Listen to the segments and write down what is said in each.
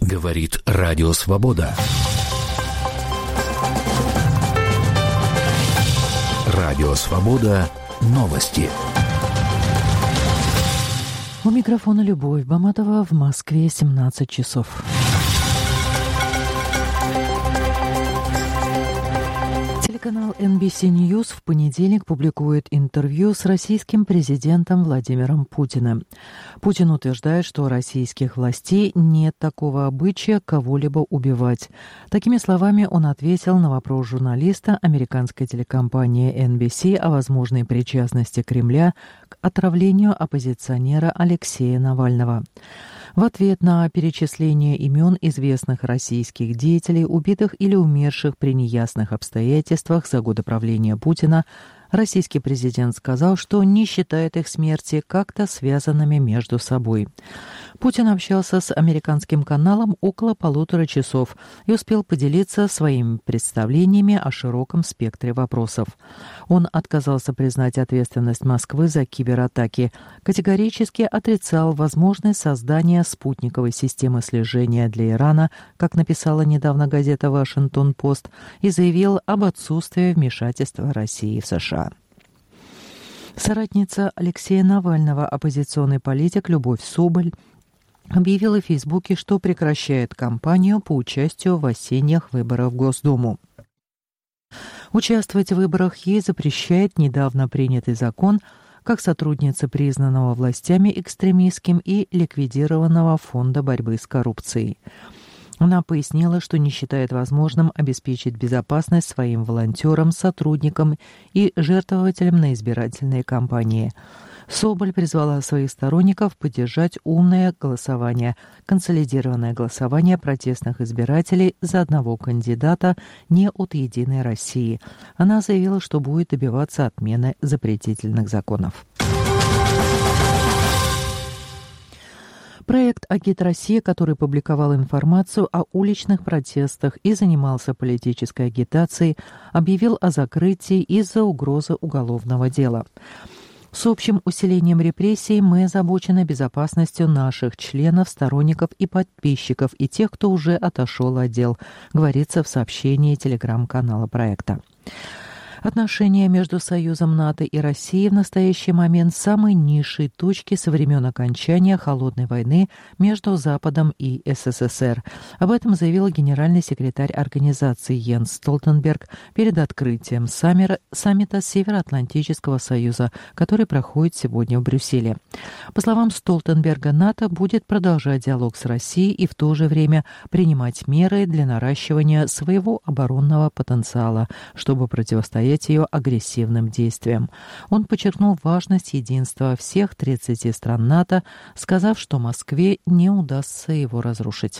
Говорит Радио Свобода. Радио Свобода. Новости. У микрофона Любовь Баматова, в Москве 17 часов. Телеканал NBC News в понедельник публикует интервью с российским президентом Владимиром Путиным. Путин утверждает, что у российских властей нет такого обычая кого-либо убивать. Такими словами он ответил на вопрос журналиста американской телекомпании NBC о возможной причастности Кремля к отравлению оппозиционера Алексея Навального. В ответ на перечисление имен известных российских деятелей, убитых или умерших при неясных обстоятельствах за годы правления Путина, российский президент сказал, что не считает их смерти как-то связанными между собой. Путин общался с американским каналом около 1,5 часов и успел поделиться своими представлениями о широком спектре вопросов. Он отказался признать ответственность Москвы за кибератаки, категорически отрицал возможность создания спутниковой системы слежения для Ирана, как написала недавно газета «Вашингтон-Пост», и заявил об отсутствии вмешательства России в США. Соратница Алексея Навального, оппозиционный политик Любовь Соболь, объявила в Фейсбуке, что прекращает кампанию по участию в осенних выборах в Госдуму. Участвовать в выборах ей запрещает недавно принятый закон, как сотрудница признанного властями экстремистским и ликвидированного Фонда борьбы с коррупцией. Она пояснила, что не считает возможным обеспечить безопасность своим волонтерам, сотрудникам и жертвователям на избирательные кампании. Соболь призвала своих сторонников поддержать умное голосование, консолидированное голосование протестных избирателей за одного кандидата не от «Единой России». Она заявила, что будет добиваться отмены запретительных законов. Проект «Агит Россия», который публиковал информацию о уличных протестах и занимался политической агитацией, объявил о закрытии из-за угрозы уголовного дела. С общим усилением репрессий мы озабочены безопасностью наших членов, сторонников и подписчиков и тех, кто уже отошел от дел, говорится в сообщении телеграм-канала проекта. Отношения между Союзом НАТО и Россией в настоящий момент в самой низшей точке со времен окончания Холодной войны между Западом и СССР. Об этом заявил генеральный секретарь организации Йенс Столтенберг перед открытием саммита Североатлантического союза, который проходит сегодня в Брюсселе. По словам Столтенберга, НАТО будет продолжать диалог с Россией и в то же время принимать меры для наращивания своего оборонного потенциала, чтобы противостоять ее агрессивным действиям. Он подчеркнул важность единства всех 30 стран НАТО, сказав, что Москве не удастся его разрушить.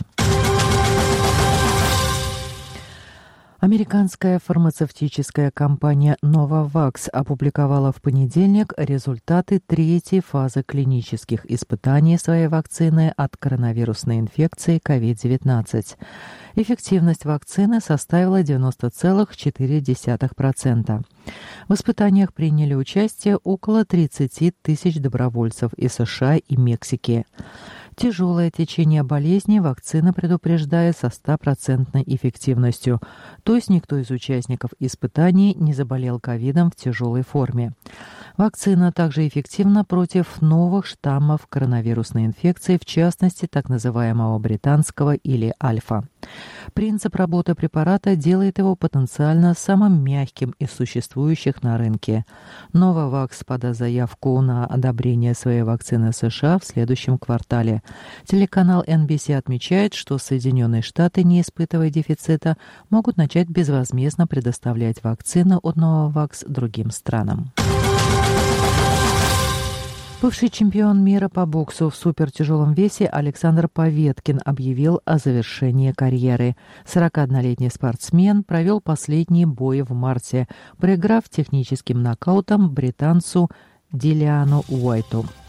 Американская фармацевтическая компания Novavax опубликовала в понедельник результаты третьей фазы клинических испытаний своей вакцины от коронавирусной инфекции COVID-19. Эффективность вакцины составила 90,4%. В испытаниях приняли участие около 30 тысяч добровольцев из США и Мексики. Тяжелое течение болезни вакцина предупреждает со 100% эффективностью, то есть никто из участников испытаний не заболел ковидом в тяжелой форме. Вакцина также эффективна против новых штаммов коронавирусной инфекции, в частности, так называемого британского или альфа. Принцип работы препарата делает его потенциально самым мягким из существующих на рынке. Novavax подаст заявку на одобрение своей вакцины США в следующем квартале. Телеканал NBC отмечает, что Соединенные Штаты, не испытывая дефицита, могут начать безвозмездно предоставлять вакцины от Novavax другим странам. Бывший чемпион мира по боксу в супертяжелом весе Александр Поветкин объявил о завершении карьеры. 41-летний спортсмен провел последние бои в марте, проиграв техническим нокаутом британцу Дилиану Уайту.